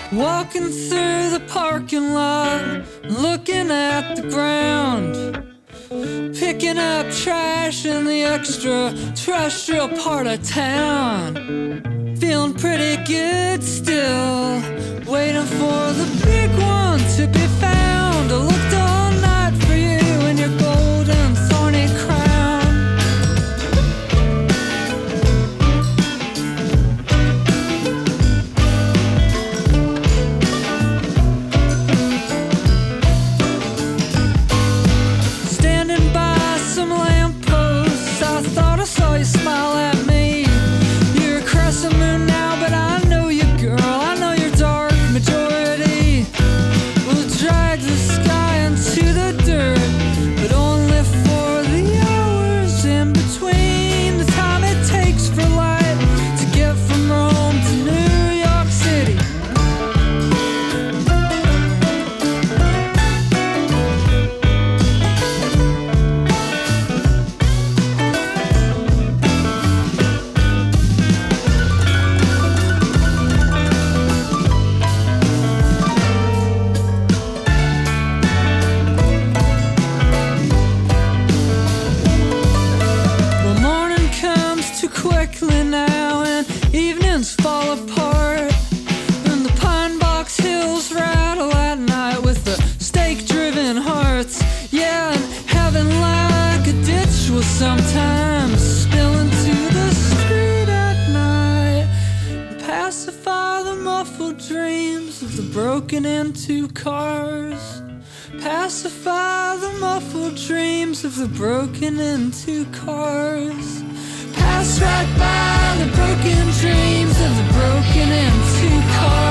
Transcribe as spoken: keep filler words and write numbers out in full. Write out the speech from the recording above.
Walking through the parking lot, looking at the ground, picking up trash in the extraterrestrial part of town. Feeling pretty good still, waiting for the big one to be found. I looked all night for you in your golden thorny crown. Smile at me. You're a crescent moon now, but I know you, girl. I know your dark majority will drag the sky into the dirt, but only for the hours in between. The time it takes for light to get from Rome to New York City. Quickly now, and evenings fall apart, and the pine box hills rattle at night with the stake-driven hearts. Yeah, and heaven like a ditch will sometimes spill into the street at night and pacify the muffled dreams of the broken into cars. Pacify the muffled dreams of the broken into cars. Pass right by the broken dreams of the broken into cars.